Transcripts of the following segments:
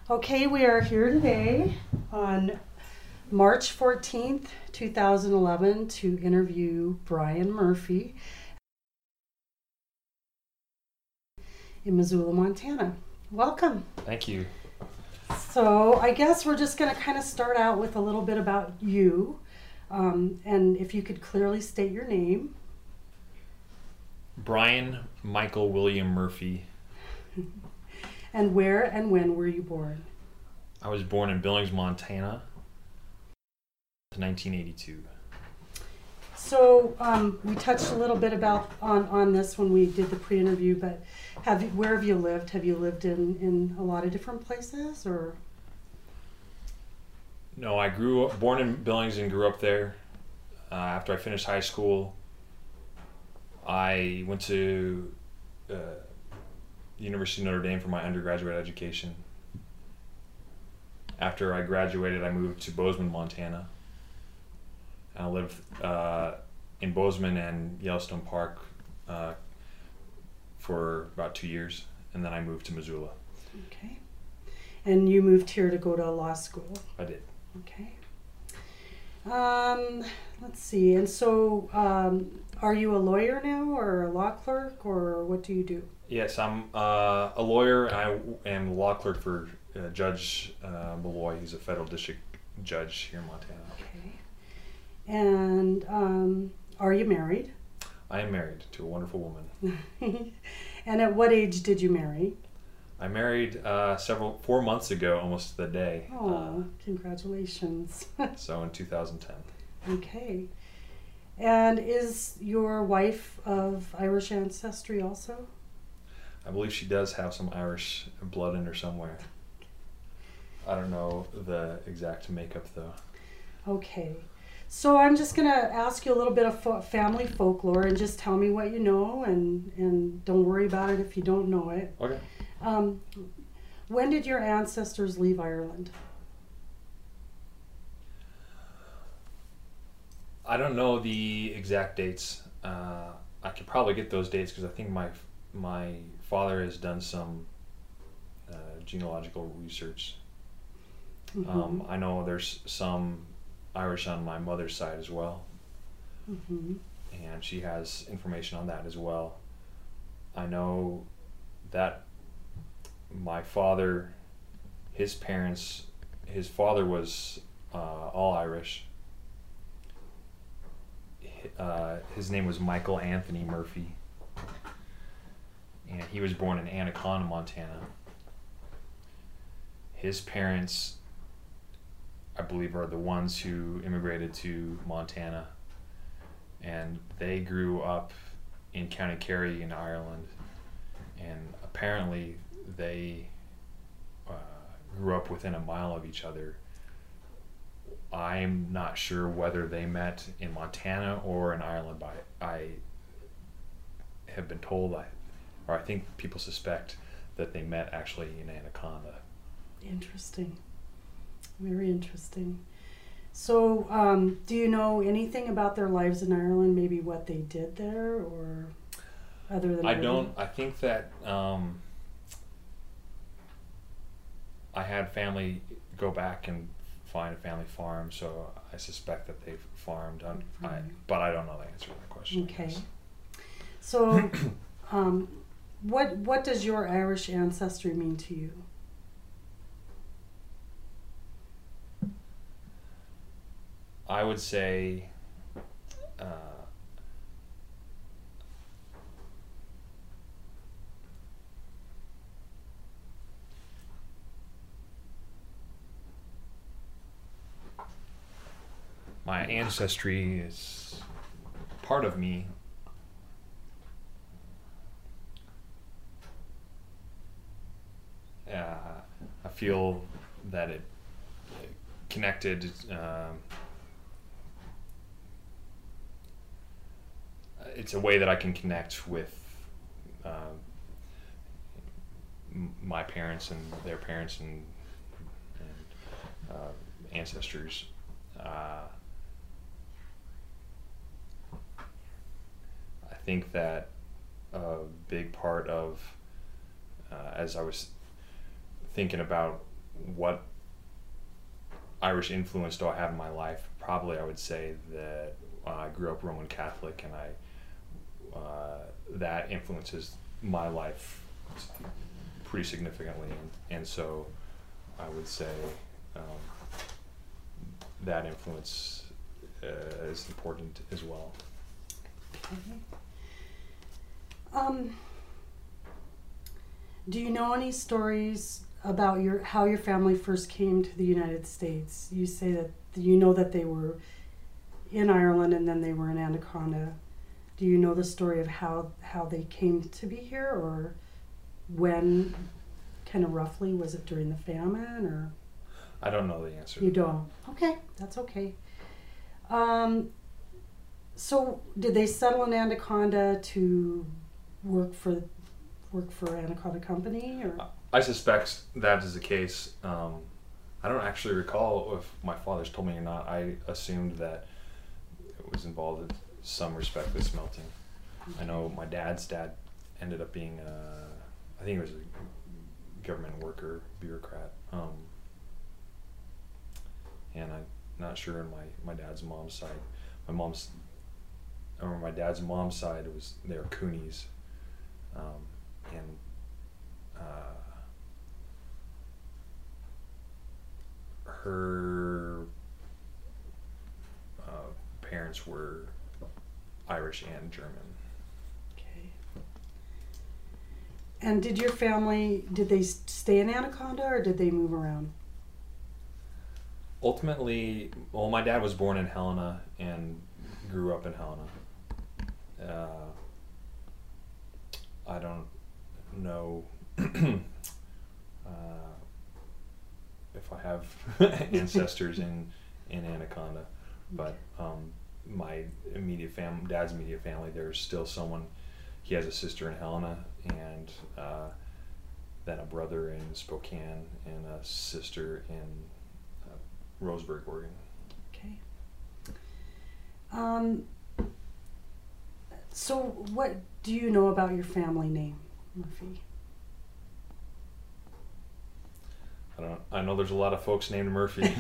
Okay, we are here today on March 14th, 2011 to interview Brian Murphy in Missoula, Montana. Welcome. Thank you. So I guess we're just going to kind of start out with a little bit about you. And if you could clearly state your name. Brian Michael William Murphy. And where and when were you born? I was born in Billings, Montana, in 1982. So we touched a little bit about on this when we did the pre-interview, but where have you lived? Have you lived in a lot of different places, or? No, I born in Billings and grew up there. After I finished high school, I went to University of Notre Dame for my undergraduate education. After I graduated, I moved to Bozeman, Montana. I lived in Bozeman and Yellowstone Park for about 2 years, and then I moved to Missoula. Okay. And you moved here to go to law school? I did. Okay. Let's see. And so, are you a lawyer now, or a law clerk, or what do you do? Yes, I'm a lawyer. I am a law clerk for Judge Malloy. He's a federal district judge here in Montana. Okay. And are you married? I am married to a wonderful woman. And at what age did you marry? I married 4 months ago, almost to the day. Oh, congratulations. So in 2010. Okay. And is your wife of Irish ancestry also? I believe she does have some Irish blood in her somewhere. I don't know the exact makeup though. Okay. So I'm just going to ask you a little bit of family folklore and just tell me what you know, and don't worry about it if you don't know it. Okay. When did your ancestors leave Ireland? I don't know the exact dates. I could probably get those dates because I think my father has done some genealogical research. Mm-hmm. I know there's some Irish on my mother's side as well. Mm-hmm. And she has information on that as well. I know that my father, his father was all Irish. His name was Michael Anthony Murphy, and he was born in Anaconda, Montana. His parents, I believe, are the ones who immigrated to Montana, and they grew up in County Kerry in Ireland, and apparently they grew up within a mile of each other. I'm not sure whether they met in Montana or in Ireland, but I have been told, or I think people suspect that they met actually in Anaconda. Interesting. Very interesting. So, do you know anything about their lives in Ireland? Maybe what they did there, or other than I don't. I think that I had family go back and find a family farm, so I suspect that they've farmed. But I don't know the answer to that question. Okay. So, what does your Irish ancestry mean to you? I would say my ancestry is part of me. I feel that it connected. It's a way that I can connect with my parents and their parents and ancestors. I think that a big part of, as I was thinking about what Irish influence do I have in my life? Probably I would say that I grew up Roman Catholic, and that influences my life pretty significantly, and so I would say that influence is important as well. Okay. Do you know any stories about how your family first came to the United States? You say that you know that they were in Ireland and then they were in Anaconda. Do you know the story of how they came to be here, or when, kind of roughly? Was it during the famine, or? I don't know the answer. You don't? Okay, that's okay. So did they settle in Anaconda to work for Anaconda Company, or? I suspect that is the case. I don't actually recall if my father's told me or not. I assumed that it was involved in some respect with smelting. Okay. I know my dad's dad ended up being, I think he was a government worker, bureaucrat. And I'm not sure on my dad's mom's side. My dad's mom's side they were Coonies. And her parents were Irish and German. Okay. And did your family, did they stay in Anaconda, or did they move around? Ultimately, well, my dad was born in Helena and grew up in Helena. I don't know if I have ancestors in Anaconda, but my immediate dad's immediate family, there's still someone. He has a sister in Helena, and then a brother in Spokane, and a sister in Roseburg, Oregon. Okay. So what do you know about your family name, Murphy? I know there's a lot of folks named Murphy.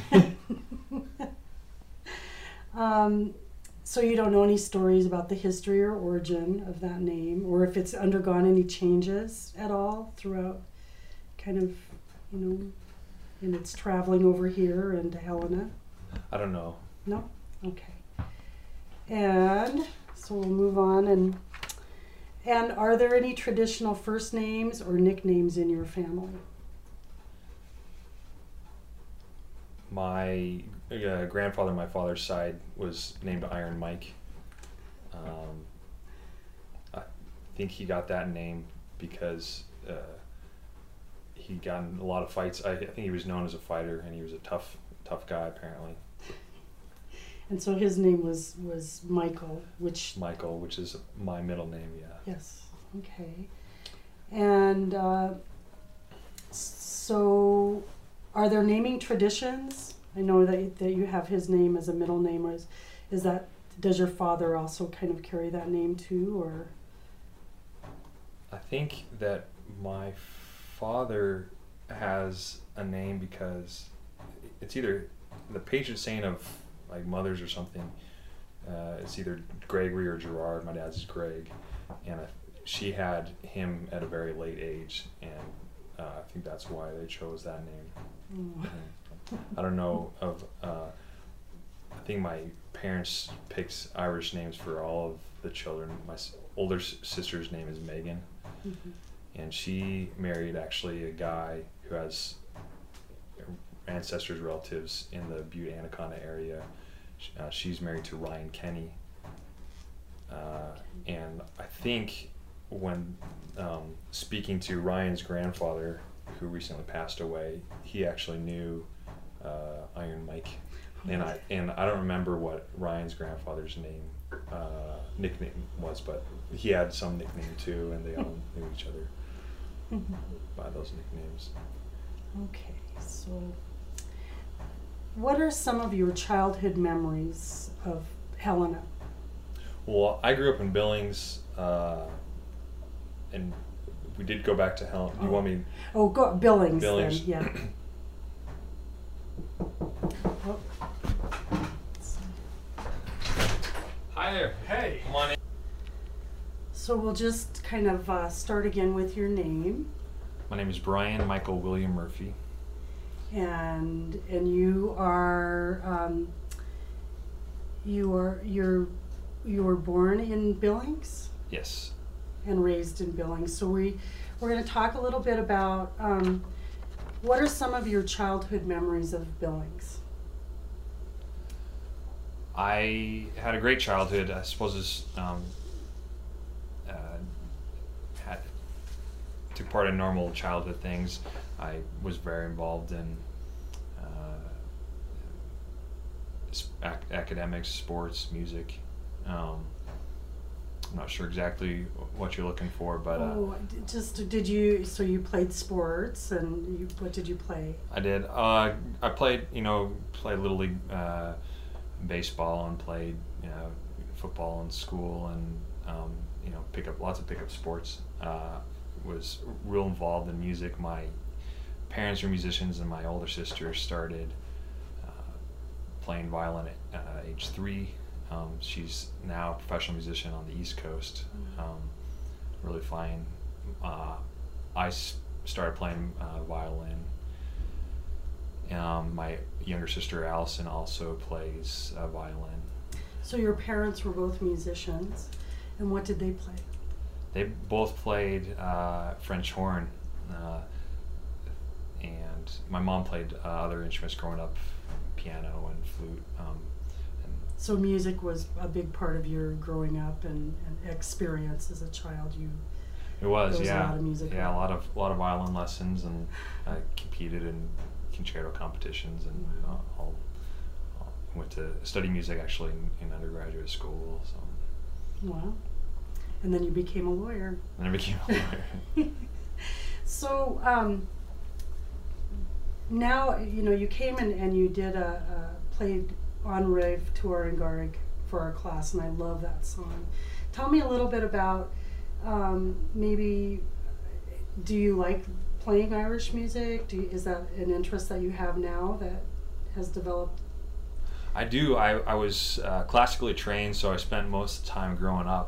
So you don't know any stories about the history or origin of that name, or if it's undergone any changes at all throughout, kind of, in its traveling over here and to Helena? I don't know. No? Okay. And so we'll move on. And are there any traditional first names or nicknames in your family? My grandfather on my father's side was named Iron Mike. I think he got that name because he got in a lot of fights. I think he was known as a fighter, and he was a tough guy apparently. And so his name was Michael, which is my middle name. Yeah. Yes. Okay. And so, are there naming traditions? I know that you have his name as a middle name. Does your father also kind of carry that name too, or? I think that my father has a name because it's either the patron saint of like mothers or something. It's either Gregory or Gerard. My dad's is Greg, and she had him at a very late age, and I think that's why they chose that name. I don't know of. I think my parents picked Irish names for all of the children. My older sister's name is Megan, and she married actually a guy who has ancestors, relatives in the Butte Anaconda area. She's married to Ryan Kenny, and I think when speaking to Ryan's grandfather, who recently passed away, he actually knew Iron Mike, and I don't remember what Ryan's grandfather's nickname was, but he had some nickname too, and they all knew each other by those nicknames. Okay, so what are some of your childhood memories of Helena? Well, I grew up in Billings, and we did go back to Helena. Do you want me? Oh, Billings. Billings. Then, yeah. Hi there. Hey. Come on in. So we'll just kind of start again with your name, My name is Brian Michael William Murphy. and you are you were born in Billings Yes. and raised in Billings. So we're going to talk a little bit about what are some of your childhood memories of Billings? I had a great childhood. I suppose had took part in normal childhood things. I was very involved in academics, sports, music. I'm not sure exactly what you're looking for, but Did you, so you played sports, and what did you play? I did. I played Little League baseball, and played football in school, and lots of pickup sports. Was real involved in music. My parents were musicians, and my older sister started playing violin at age 3. She's now a professional musician on the East Coast. Really fine. I started playing violin. My younger sister Allison also plays violin. So your parents were both musicians, and what did they play? They both played French horn, and my mom played other instruments growing up, piano and flute. So music was a big part of your growing up and experience as a child. It was, there was yeah, a lot of music. Yeah, a lot of violin lessons, and I competed in concerto competitions, and all went to study music actually in undergraduate school. So. Wow. And then you became a lawyer. And I became a lawyer. So now you came and you did played On Rêve Tour and Garrigue for our class, and I love that song. Tell me a little bit about maybe, do you like playing Irish music? Is that an interest that you have now that has developed? I do. I was classically trained, so I spent most of the time growing up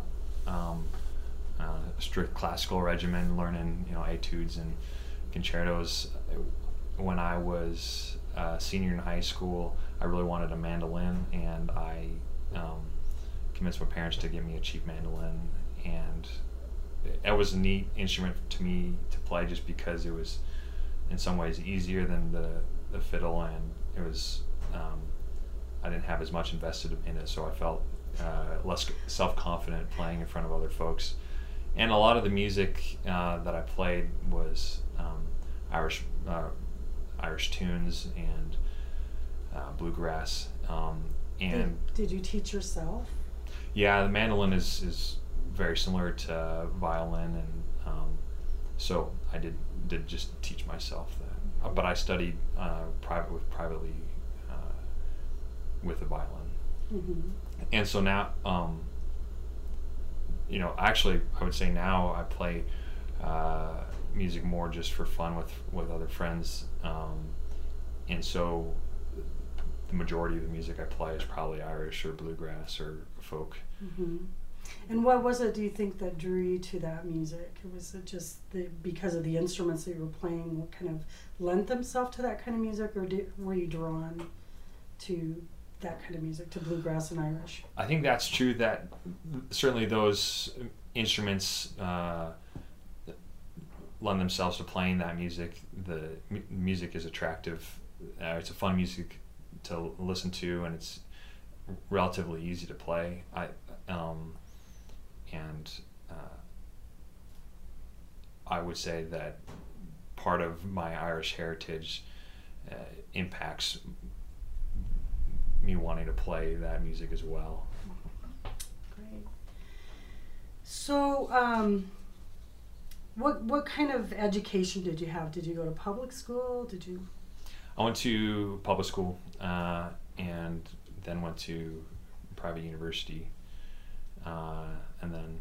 strict classical regimen, learning etudes and concertos. When I was a senior in high school, I really wanted a mandolin, and I convinced my parents to give me a cheap mandolin, and it was a neat instrument to me to play just because it was in some ways easier than the fiddle, and it was I didn't have as much invested in it, so I felt less self-confident playing in front of other folks. And a lot of the music that I played was Irish tunes and bluegrass. And did you teach yourself? Yeah, the mandolin is very similar to violin, and so I did just teach myself that. But I studied privately with the violin. Mm-hmm. And so now, actually, I would say now I play music more just for fun with other friends, and so the majority of the music I play is probably Irish or bluegrass or folk. Mm-hmm. And what was it, do you think, that drew you to that music? Was it just because of the instruments that you were playing, what kind of lent themselves to that kind of music, or were you drawn to that kind of music, to bluegrass and Irish? I think that's true, that certainly those instruments lend themselves to playing that music. The music is attractive. It's a fun music to listen to, and it's relatively easy to play. I would say that part of my Irish heritage impacts me wanting to play that music as well. Great. So, what kind of education did you have? Did you go to public school? I went to public school and then went to private university, and then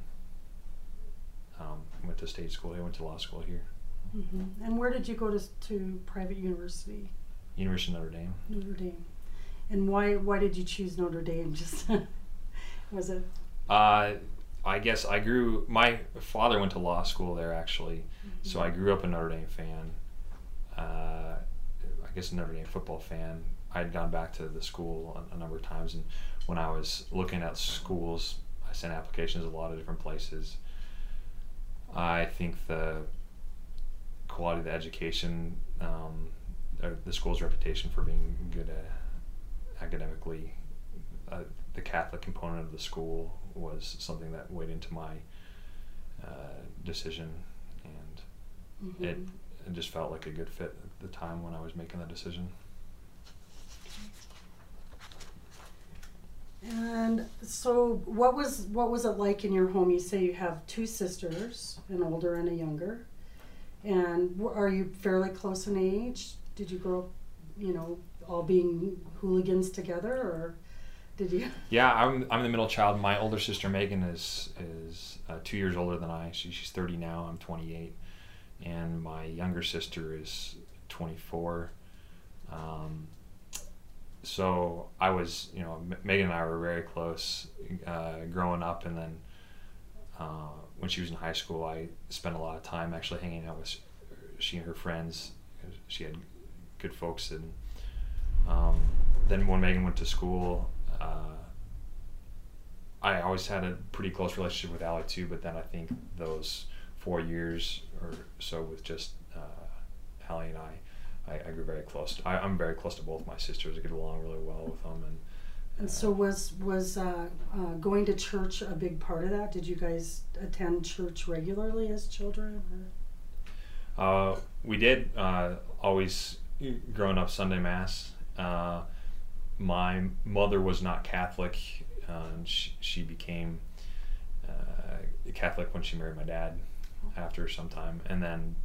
went to state school. I went to law school here. Mm-hmm. And where did you go to private university? University of Notre Dame. Notre Dame. And why did you choose Notre Dame? Just Was it? I guess my father went to law school there actually, so I grew up a Notre Dame fan. I guess a Notre Dame football fan. I had gone back to the school a number of times, and when I was looking at schools, I sent applications to a lot of different places. I think the quality of the education, the school's reputation for being good academically, the Catholic component of the school was something that weighed into my decision, and it just felt like a good fit at the time when I was making that decision. And so what was it like in your home? You say you have two sisters, an older and a younger. And are you fairly close in age? Did you grow up, all being hooligans together, or did you? Yeah, I'm the middle child. My older sister Megan is 2 years older than I. She's 30 now. I'm 28, and my younger sister is 24. So I was, Megan and I were very close growing up, and then when she was in high school, I spent a lot of time actually hanging out with she and her friends. She had good folks, and then when Megan went to school, I always had a pretty close relationship with Allie too, but then I think those 4 years or so with just Allie and I grew very close. I'm very close to both my sisters. I get along really well with them, and so was going to church a big part of that? Did you guys attend church regularly as children? Or? We did always growing up Sunday Mass. My mother was not Catholic. She became Catholic when she married my dad after some time, and then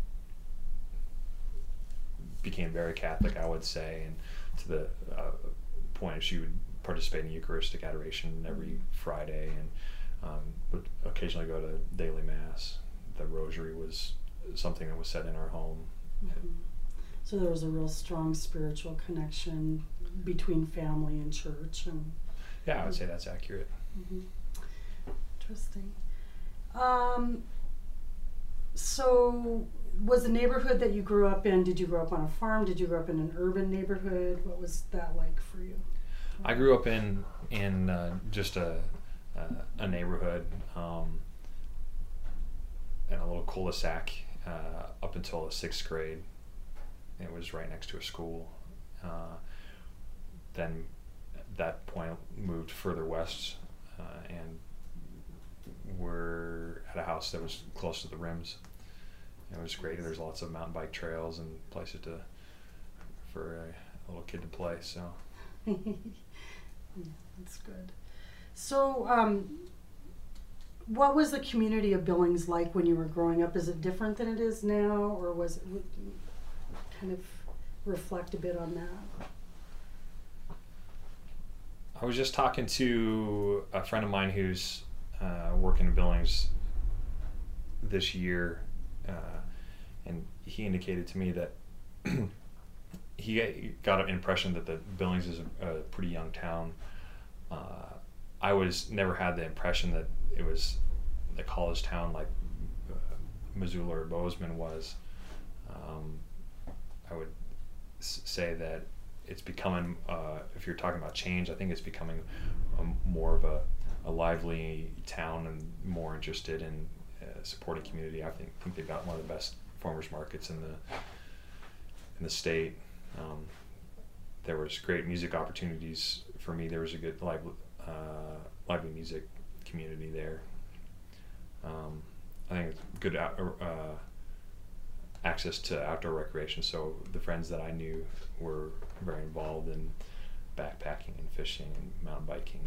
became very Catholic, I would say, and to the point she would participate in Eucharistic adoration every Friday, and would occasionally go to daily Mass. The Rosary was something that was said in our home. Mm-hmm. So there was a real strong spiritual connection between family and church, and yeah, I would say that's accurate. Mm-hmm. Interesting. So was the neighborhood that you grew up in, did you grow up on a farm? Did you grow up in an urban neighborhood? What was that like for you? I grew up in just a neighborhood, in a little cul-de-sac up until the 6th grade. It was right next to a school. Then at that point moved further west, and we're at a house that was close to the rims. It was great. There's lots of mountain bike trails and places for a little kid to play. So yeah, that's good. So what was the community of Billings like when you were growing up? Is it different than it is now, or was it kind of reflect a bit on that? I was just talking to a friend of mine who's working in Billings this year, and he indicated to me that he got an impression that the Billings is a pretty young town. I never had the impression that it was the college town like Missoula or Bozeman was. I would say that it's becoming, if you're talking about change, I think it's becoming more of a lively town and more interested in supporting community. I think they've got one of the best farmers markets in the state. There was great music opportunities for me. There was a good lively music community there. I think it's good access to outdoor recreation. So the friends that I knew were very involved in backpacking and fishing and mountain biking.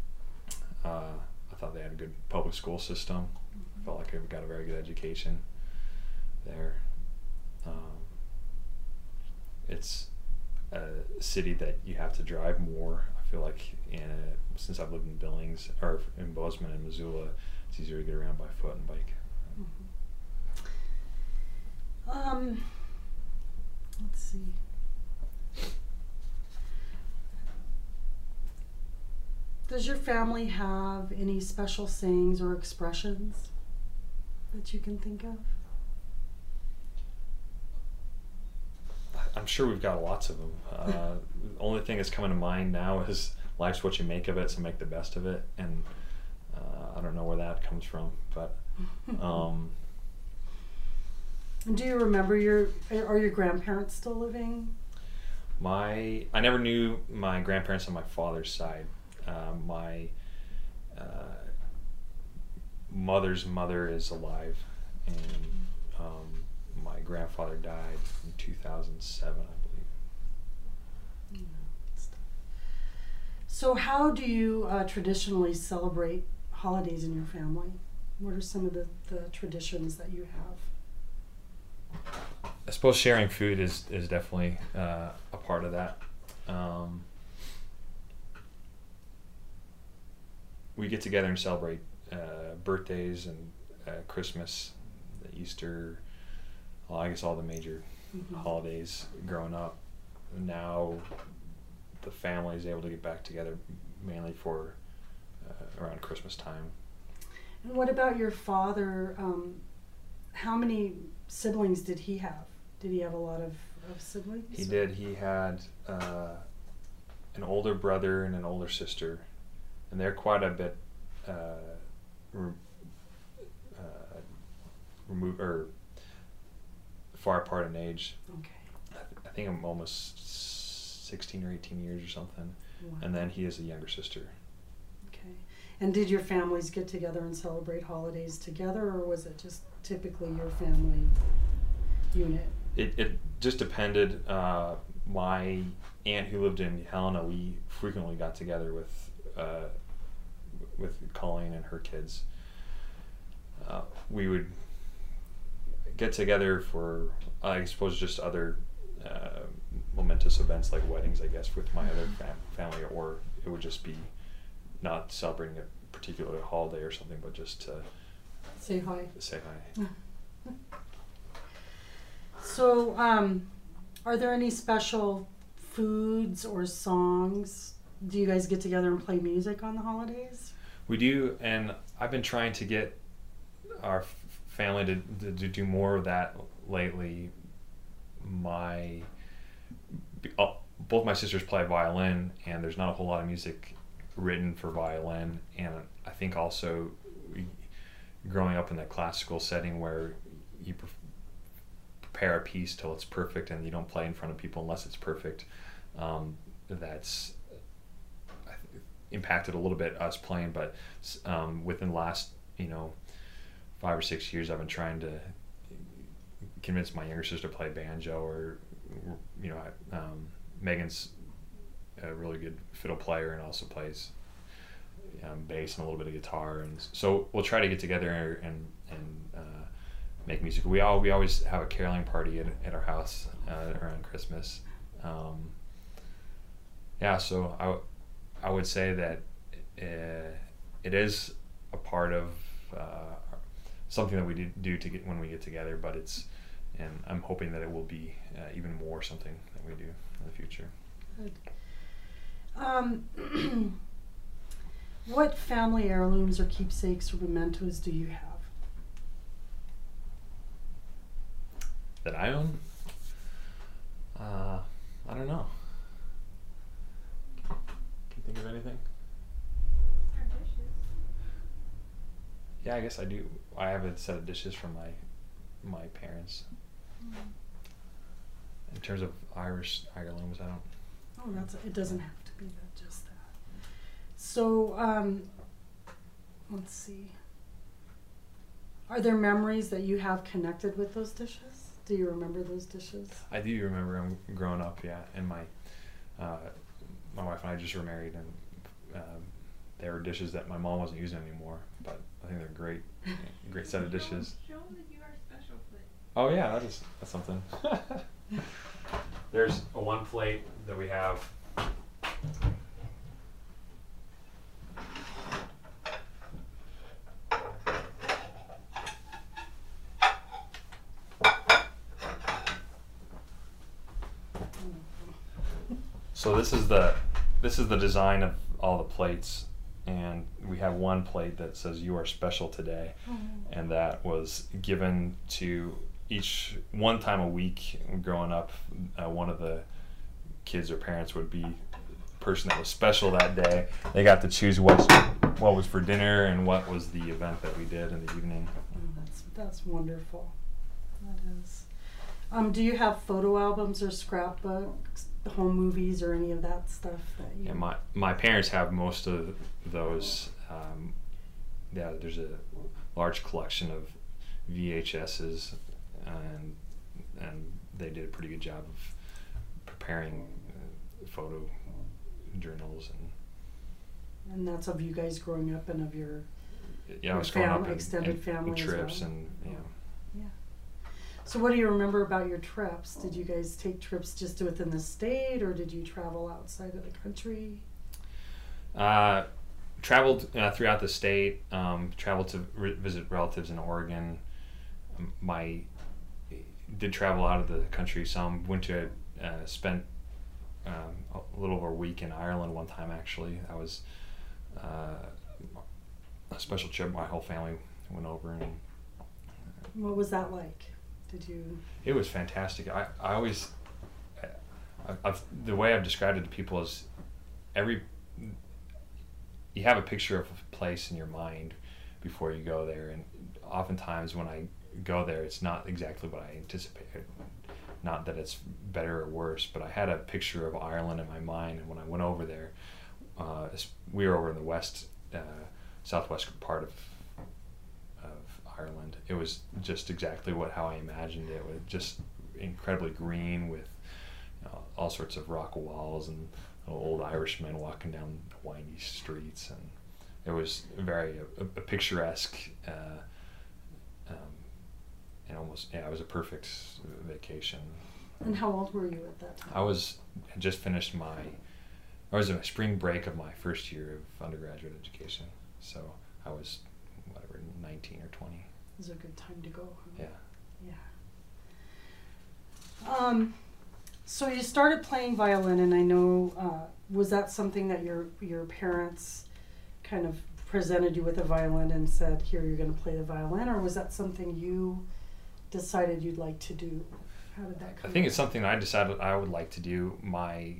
I thought they had a good public school system. I felt like I got a very good education there. It's a city that you have to drive more. I feel like since I've lived in Billings or in Bozeman and Missoula, it's easier to get around by foot and bike. Let's see. Does your family have any special sayings or expressions that you can think of? I'm sure we've got lots of them. The only thing that's coming to mind now is life's what you make of it, so make the best of it. And I don't know where that comes from, but Do you remember are your grandparents still living? I never knew my grandparents on my father's side. My mother's mother is alive, and my grandfather died in 2007, I believe. So how do you traditionally celebrate holidays in your family? What are some of the traditions that you have? I suppose sharing food is definitely a part of that. We get together and celebrate birthdays and Christmas, Easter, well, I guess all the major holidays growing up. Now the family is able to get back together mainly for around Christmas time. And what about your father? How many siblings did he have? Did he have a lot of siblings? He did. He had an older brother and an older sister, and they're quite a bit removed or far apart in age. Okay. I think I'm almost 16 or 18 years or something. Wow. And then he has a younger sister. Okay. And did your families get together and celebrate holidays together, or was it just typically your family unit? It just depended. My aunt who lived in Helena, we frequently got together with Colleen and her kids. We would get together for, I suppose, just other momentous events like weddings, I guess, with my other family, or it would just be not celebrating a particular holiday or something, but just to say hi. Say hi. So, are there any special foods or songs? Do you guys get together and play music on the holidays? We do, and I've been trying to get our family to do more of that lately. Both my sisters play violin, and there's not a whole lot of music written for violin, and I think also growing up in that classical setting where you prepare a piece till it's perfect and you don't play in front of people unless it's perfect, that's impacted a little bit us playing, but within the last 5 or 6 years I've been trying to convince my younger sister to play banjo, or Megan's a really good fiddle player and also plays bass and a little bit of guitar, and so we'll try to get together and make music. We always have a caroling party at our house around Christmas. So I would say that it is a part of something that we do to get when we get together, but and I'm hoping that it will be even more something that we do in the future. Good. What family heirlooms or keepsakes or mementos do you have? That I own? I don't know. Can you think of anything? Our dishes. Yeah, I guess I do. I have a set of dishes from my parents. In terms of Irish heirlooms, I don't. Oh, it doesn't have to be just that. So, let's see. Are there memories that you have connected with those dishes? Do you remember those dishes? I do remember them growing up, yeah. And my wife and I just were married, and they were dishes that my mom wasn't using anymore. But I think they're great, great set of dishes. Show that you are special plate. Oh yeah, that's something. There's one plate that we have. So this is the design of all the plates. and we have one plate that says "You are special today," Oh. and that was given to each one time a week growing up. One of the kids or parents would be the person that was special that day. They got to choose what was for dinner and what was the event that we did in the evening. Oh, that's wonderful. That is. Do you have photo albums or scrapbooks, home movies, or any of that stuff that you? Yeah, my parents have most of those. Yeah, there's a large collection of VHSs, and they did a pretty good job of preparing photo journals And that's of you guys growing up and of your I was growing up extended family and as trips well. and Yeah. So what do you remember about your trips? Did you guys take trips just within the state, or did you travel outside of the country? Traveled throughout the state. Traveled to visit relatives in Oregon. Did travel out of the country some. Went to spent a little over a week in Ireland one time actually. That was a special trip. My whole family went over, and What was that like? Did you? it was fantastic. I always, the way I've described it to people is you have a picture of a place in your mind before you go there, and oftentimes when I go there, it's not exactly what I anticipated. Not that it's better or worse, but I had a picture of Ireland in my mind, and when I went over there, we were over in the southwest part of Ireland. It was just exactly how I imagined it. It was just incredibly green with all sorts of rock walls and old Irishmen walking down windy streets, and it was very a picturesque and almost it was a perfect vacation. And how old were you at that time? I had just finished I was in a spring break of my first year of undergraduate education, so I was 19 or 20. It was a good time to go. Huh? Yeah. Yeah. So you started playing violin, and I know, was that something that your parents kind of presented you with a violin and said, here, you're going to play the violin, or was that something you decided you'd like to do? How did that come I think it's something I decided I would like to do. My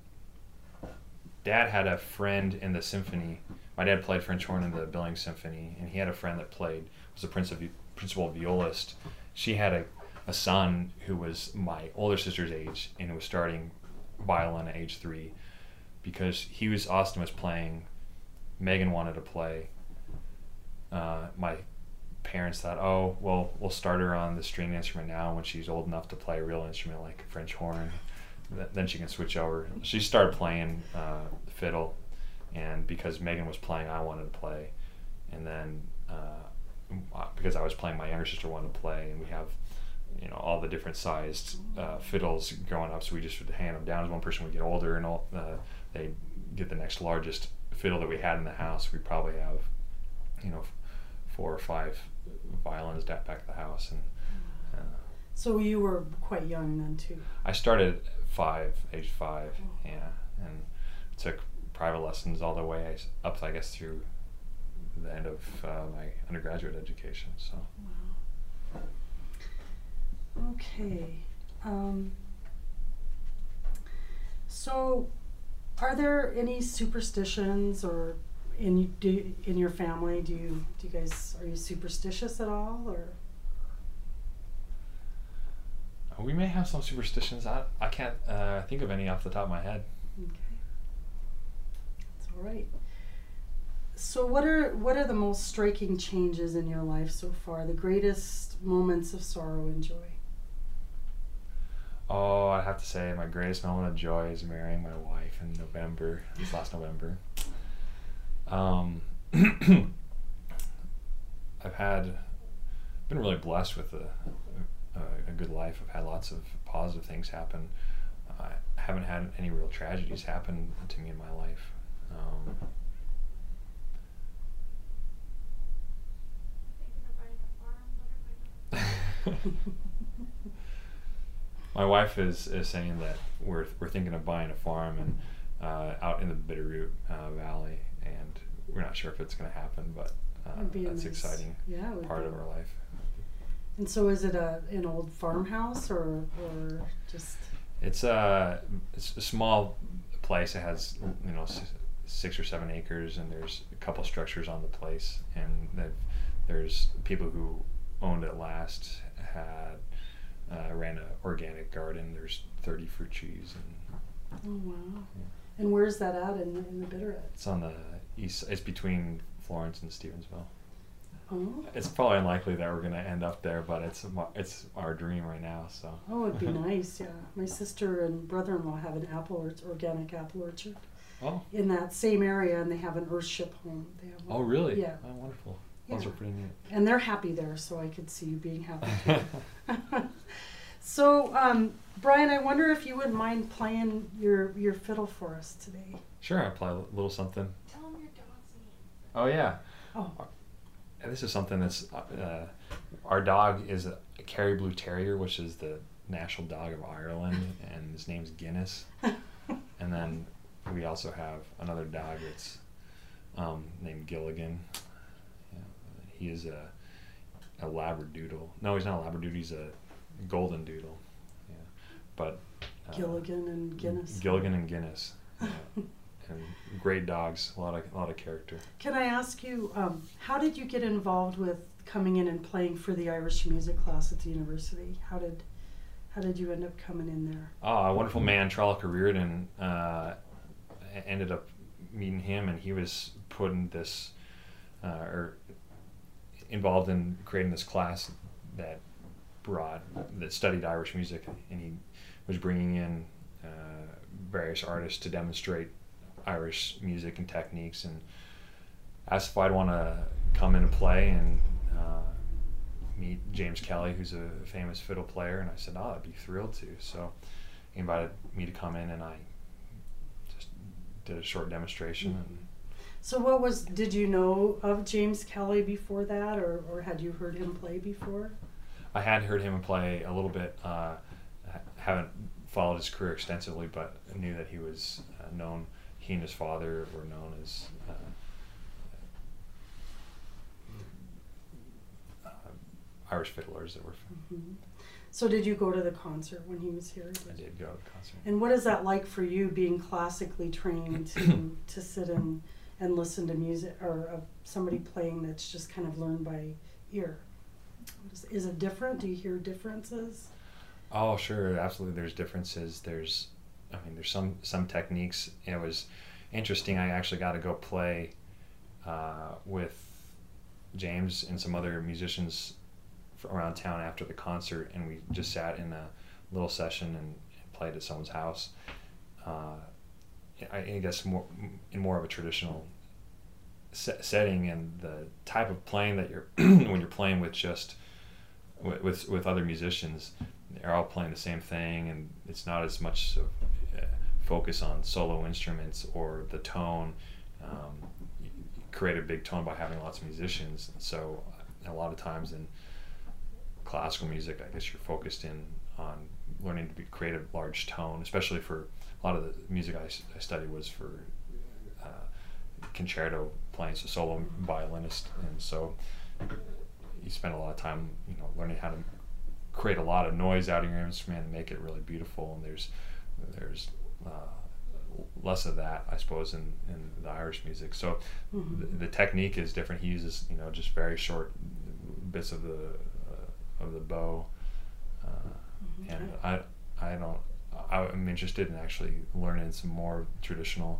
dad had a friend in the symphony. My dad played French horn in the Billings Symphony, and he had a friend that was a principal violist. She had a son who was my older sister's age and who was starting violin at age 3 because Austin was playing. Megan wanted to play. My parents thought, oh, well, we'll start her on the string instrument now. When she's old enough to play a real instrument like a French horn, then she can switch over. She started playing fiddle, and because Megan was playing, I wanted to play. And then because I was playing, my younger sister wanted to play, and we have all the different sized fiddles growing up, so we just would hand them down as one person would get older, and they'd get the next largest fiddle that we had in the house. We probably have 4 or 5 violins back at the house. And So you were quite young then too. I started age 5, yeah, and took private lessons all the way up, I guess, through the end of my undergraduate education. So. Wow. Okay. So, are there any superstitions or in your family? Do you guys, are you superstitious at all, or? We may have some superstitions. I can't think of any off the top of my head. Okay. That's all right. So what are the most striking changes in your life so far? The greatest moments of sorrow and joy? Oh, I have to say my greatest moment of joy is marrying my wife in this last November. Been really blessed with a good life. I've had lots of positive things happen. I haven't had any real tragedies happen to me in my life. My wife is saying that we're thinking of buying a farm and out in the Bitterroot Valley, and we're not sure if it's going to happen, but It'd be a that's nice- exciting Yeah, it would part be. of our life. And so, is it an old farmhouse or just? It's a small place. It has 6 or 7 acres, and there's a couple structures on the place, and there's people who owned it last had ran an organic garden. There's 30 fruit trees, and Oh wow! Yeah. And where's that at in the Bitterroot? it's on the east. It's between Florence and Stevensville. Oh, It's probably unlikely that we're going to end up there, but it's our dream right now. So oh, it'd be nice. Yeah, my sister and brother-in-law have an organic apple orchard oh in that same area, and they have an Earthship home. They have one. oh really? Yeah. Oh, wonderful. Those Yeah. are pretty neat. And they're happy there, so I could see you being happy too. So, Brian, I wonder if you wouldn't mind playing your fiddle for us today. Sure, I'll play a little something. Tell them your dog's name. Oh yeah. Oh, And this is something that's our dog is a Kerry Blue Terrier, which is the national dog of Ireland, and his name's Guinness. And then we also have another dog that's named Gilligan. Yeah, he is a Labradoodle. No, he's not a Labradoodle. He's a Golden Doodle. Yeah, but Gilligan and Guinness. Gilligan and Guinness. Yeah. And great dogs, a lot of character. Can I ask you, how did you get involved with coming in and playing for the Irish music class at the university? How did you end up coming in there? Oh, a wonderful man, Trolloca Reardon, ended up meeting him, and he was putting this, or involved in creating this class that studied Irish music, and he was bringing in various artists to demonstrate Irish music and techniques, and asked if I'd want to come in and play and meet James Kelly, who's a famous fiddle player, and I said, oh, I'd be thrilled to. So he invited me to come in, and I just did a short demonstration. And So did you know of James Kelly before that, or had you heard him play before? I had heard him play a little bit. Haven't followed his career extensively, but I knew that he was known. He and his father were known as Irish fiddlers that were. Mhm. So did you go to the concert when he was here? I did go to the concert. And what is that like for you, being classically trained to sit and listen to music, or somebody playing that's just kind of learned by ear? Is it different? Do you hear differences? Oh, sure, absolutely. There's differences. There's some techniques. It was interesting. I actually got to go play with James and some other musicians around town after the concert, and we just sat in a little session and played at someone's house. I guess more of a traditional setting, and the type of playing that you're when you're playing with just with other musicians, they're all playing the same thing, and it's not as much focus on solo instruments or the tone. You create a big tone by having lots of musicians. So a lot of times in classical music, I guess you're focused on learning to create a large tone, especially for a lot of the music I studied was for concerto playing, so solo violinist, and so you spend a lot of time, learning how to create a lot of noise out of your instrument and make it really beautiful. And there's less of that, I suppose, in the Irish music. So Mm-hmm. the technique is different. He uses just very short bits of the bow, and I'm interested in actually learning some more traditional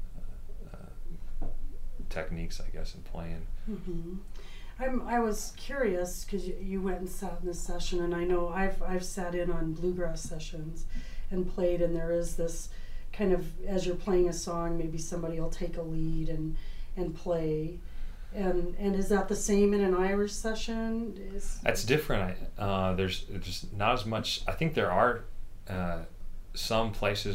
techniques, I guess, in playing. Mm-hmm. I was curious because you went and sat in this session, and I know I've sat in on bluegrass sessions and played, and there is this kind of, as you're playing a song, maybe somebody will take a lead and play, and is that the same in an Irish session? That's different. There's just not as much. I think there are some places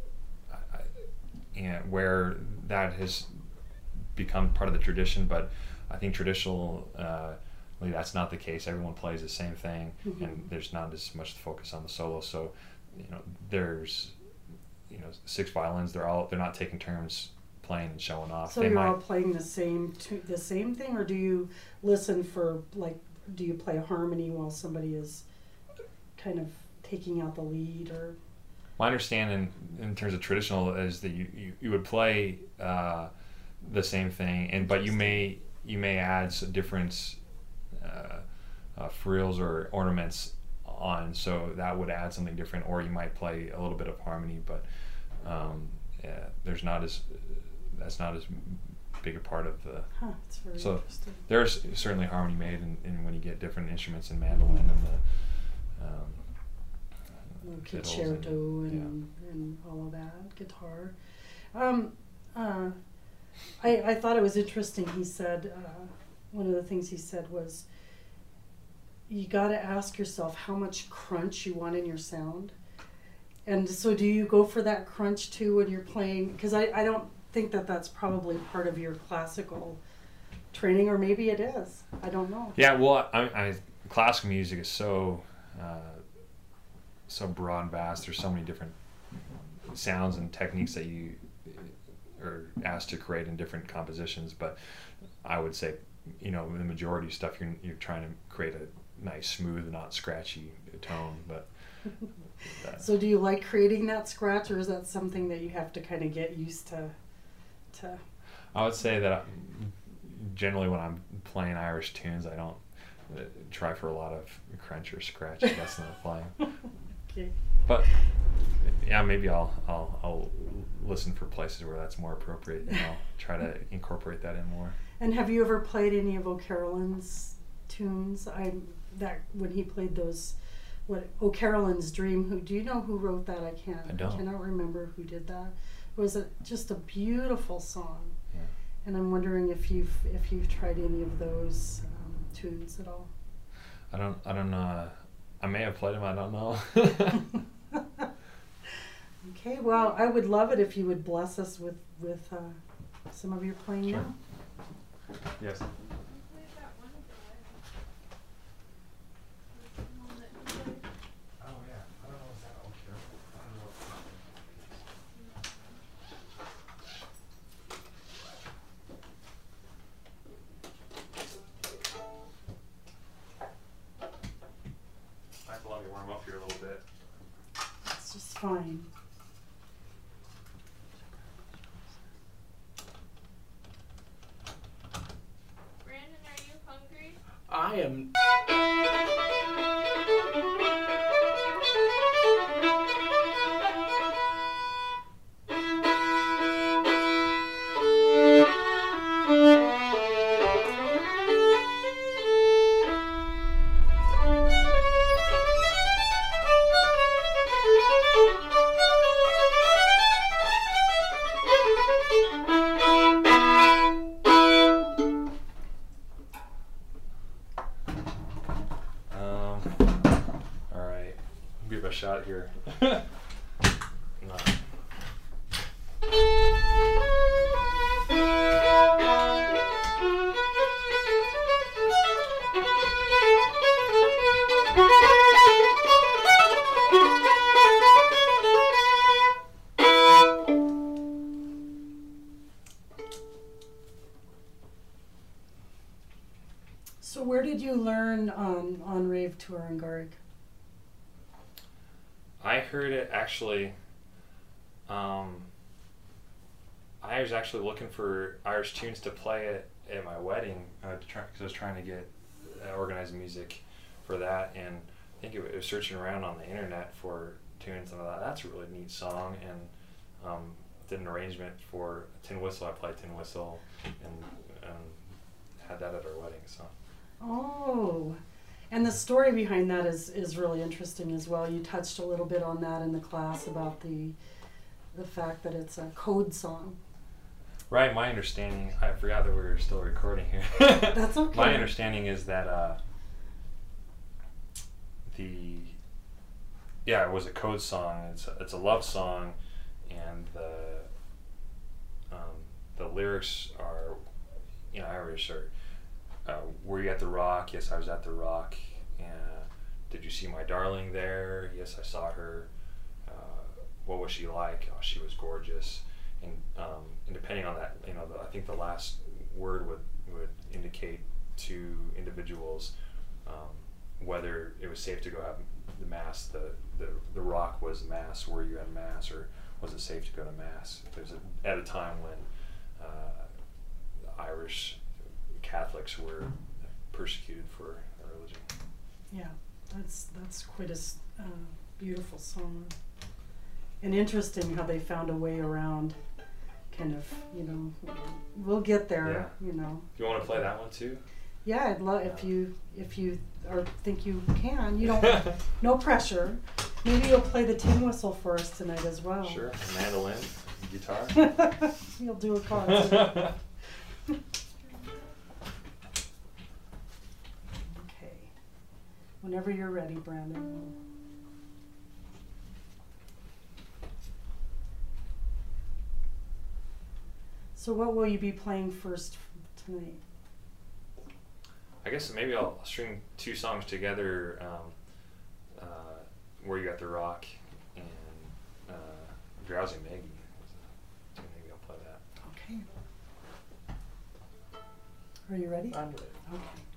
where that has become part of the tradition, but I think traditional, that's not the case. Everyone plays the same thing, Mm-hmm. and there's not as much focus on the solo. So, there's 6 violins. They're not taking turns playing and showing off. So They you're might, all playing the same thing, or do you listen for do you play a harmony while somebody is kind of taking out the lead, or? my understanding in terms of traditional is that you would play the same thing, but you may add some different frills or ornaments on, so that would add something different, or you might play a little bit of harmony, but yeah, that's not as big a part of the. Huh, it's very So interesting. there's certainly harmony made in when you get different instruments in mandolin and the fiddles Concerto and and all of that, guitar. I thought it was interesting. He said, one of the things he said was, you got to ask yourself how much crunch you want in your sound. And so do you go for that crunch too when you're playing? Because I don't think that's probably part of your classical training, or maybe it is. I don't know. Yeah, well, classical music is so broad and vast. There's so many different sounds and techniques that you are asked to create in different compositions. But I would say, the majority of stuff you're trying to create a nice, smooth, not scratchy tone. But So do you like creating that scratch, or is that something that you have to kind of get used to? I would say that generally when I'm playing Irish tunes, I don't try for a lot of crunch or scratch. That's not playing. Okay. But yeah, maybe I'll listen for places where that's more appropriate, and I'll try to incorporate that in more. And have you ever played any of O'Carolan's tunes? When he played those, O'Carolan's Dream. Do you know who wrote that? I don't. cannot remember who did that. It was just a beautiful song. Yeah. And I'm wondering if you've tried any of those tunes at all. I don't know. I may have played them. I don't know. Okay. Well, I would love it if you would bless us with some of your playing Sure. now. Yes. We've got one of the one that you played. Oh yeah. I don't know if that okay. I don't know. I have to let me warm up here a little bit. It's just fine. Brandon, are you hungry? I am. All right. Give it a shot here. No. So where did you learn on Rave to Arangarg? I heard it actually. I was actually looking for Irish tunes to play at my wedding because I was trying to get organized music for that, and I think it was searching around on the internet for tunes, and I thought that's a really neat song, and did an arrangement for Tin Whistle. I played Tin Whistle and had that at our wedding. So. Oh, and the story behind that is really interesting as well. You touched a little bit on that in the class about the fact that it's a code song. Right, my understanding, I forgot that we were still recording here. That's okay. My understanding is that it was a code song. It's a love song, and the lyrics are, Irish, or were you at the Rock? Yes, I was at the Rock. Did you see my darling there? Yes, I saw her. What was she like? Oh, she was gorgeous. and depending on that, I think the last word would indicate to individuals whether it was safe to go have the mass. The rock was mass where you had mass, or was it safe to go to mass? There's at a time when Irish Catholics were persecuted for their religion. Yeah, that's quite a beautiful song, and interesting how they found a way around. Kind of, we'll get there. Yeah. You know. Do you want to play that one too? Yeah, I'd love if you or think you can. You don't. No pressure. Maybe you'll play the tin whistle for us tonight as well. Sure. Mandolin, guitar. You'll do a concert. Okay. Whenever you're ready, Brandon. So what will you be playing first tonight? I guess maybe I'll string two songs together, Where You Got the Rock and Drowsy Maggie. So maybe I'll play that. Okay. Are you ready? I'm ready. Okay.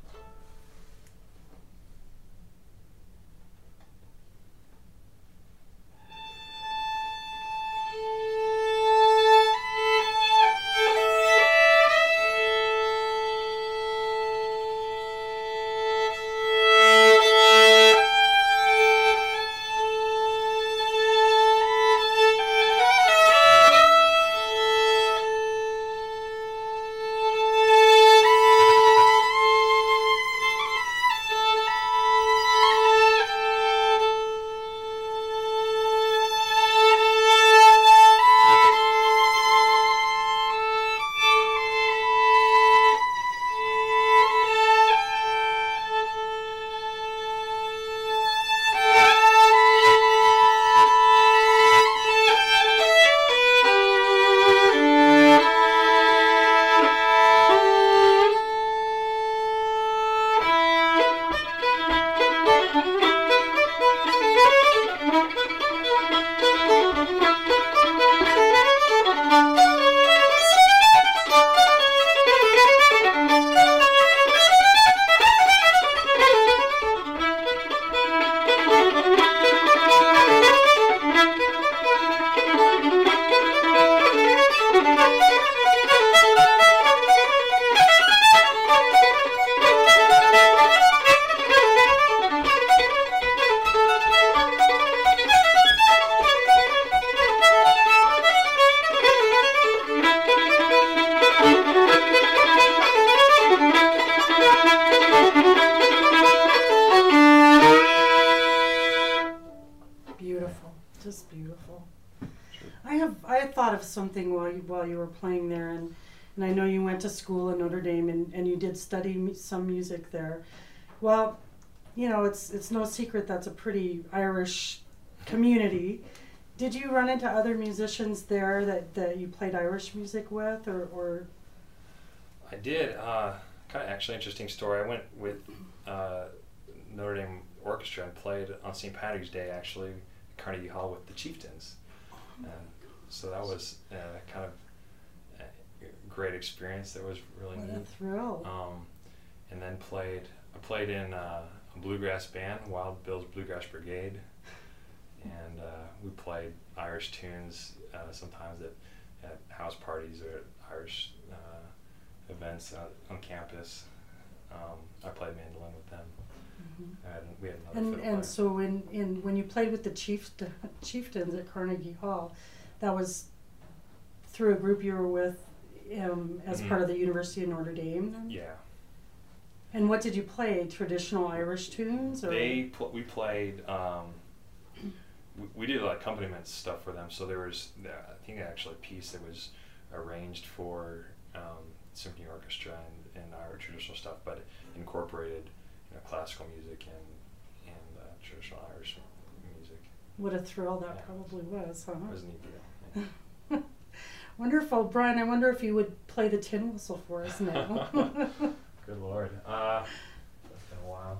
Just beautiful. I had thought of something while you were playing there, and I know you went to school in Notre Dame and you did study some music there. Well, it's no secret that's a pretty Irish community. Did you run into other musicians there that you played Irish music with, or? I did. Kind of actually interesting story. I went with Notre Dame Orchestra and played on St. Patrick's Day actually at Carnegie Hall with the Chieftains, and so that was kind of a great experience. That was really What neat. a thrill! And then I played in a bluegrass band, Wild Bill's Bluegrass Brigade, and we played Irish tunes sometimes at house parties or at Irish events on campus. I played mandolin with them. Mm-hmm. We had another fiddle player. And so when you played with the Chieftains at Carnegie Hall, that was through a group you were with as part of the University of Notre Dame then? Yeah. And what did you play? Traditional Irish tunes? Or? We played, we did like accompaniment stuff for them. So there was, I think actually a piece that was arranged for symphony orchestra and our traditional stuff, but incorporated classical music and traditional Irish music. What a thrill that probably was, huh? It was a neat deal. Yeah. Wonderful. Brian, I wonder if you would play the tin whistle for us now. Good Lord. That's been a while.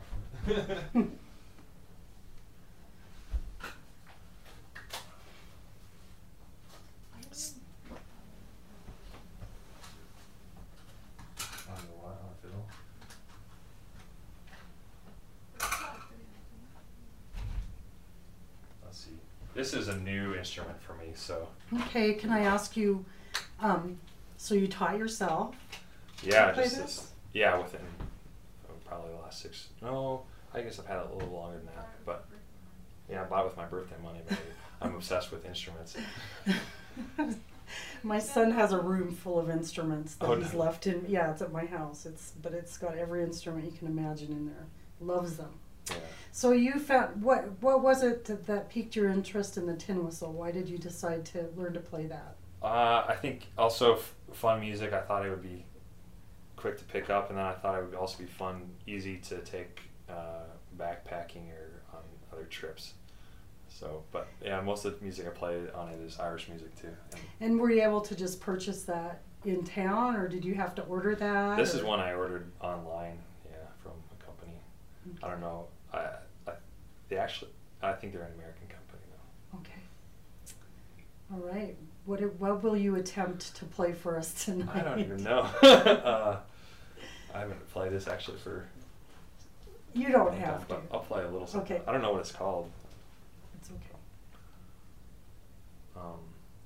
this is a new instrument for me, so Okay, can I ask you, so you taught yourself? yeah, play just this? yeah, within probably the last 6. No, I guess I've had it a little longer than that, but yeah, I bought it with my birthday money. But I'm obsessed with instruments. My son has a room full of instruments that Oh, he's no. left in. Yeah, it's at my house. But it's got every instrument you can imagine in there. Loves them. Yeah. So you found what was it that piqued your interest in the tin whistle? Why did you decide to learn to play that? I think also fun music. I thought it would be quick to pick up, and then I thought it would also be fun, easy to take backpacking or on other trips. So, but yeah, most of the music I play on it is Irish music too. And were you able to just purchase that in town, or did you have to order that? This is or- one I ordered online, yeah, from a company. I don't know. I think they're an American company though. Okay. All right. What will you attempt to play for us tonight? I don't even know. I haven't played this actually for. You a don't long have time, to. but I'll play a little something. Okay. I don't know what it's called. It's okay. Um,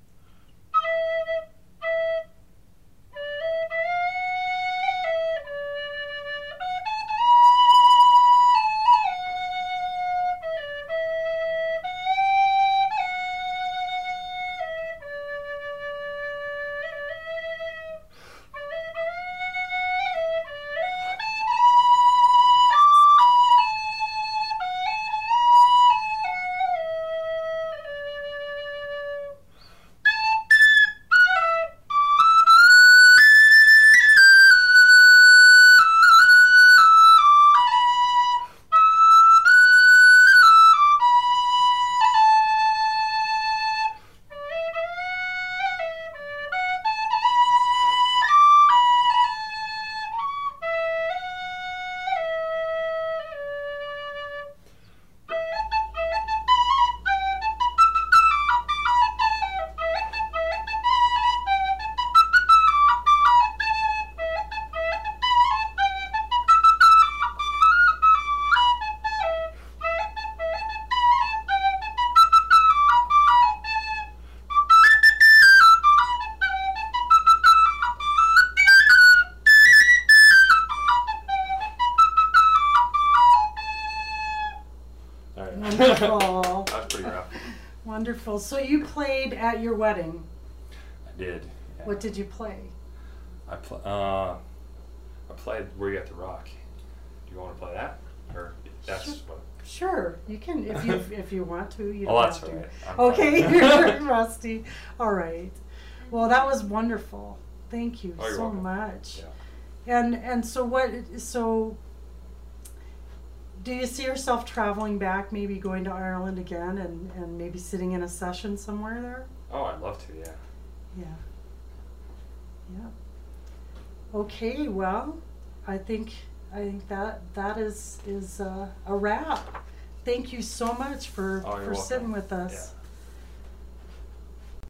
all right. Wonderful. That was pretty rough. Wonderful. So you played at your wedding. I did. Yeah. What did you play? I played Where You At the Rock. Do you want to play that, or that's Sure. what? Sure, you can if you want to. You Oh, don't that's have all to. right. I'm Okay, fine. you're rusty. All right. Well, that was wonderful. Thank you Oh, you're so welcome. much. Yeah. And so do you see yourself traveling back, maybe going to Ireland again and maybe sitting in a session somewhere there? Oh, I'd love to. Yeah. Yeah. Yeah. Okay, well, I think that is a wrap. Thank you so much for Oh, you're welcome. sitting with us. Yeah.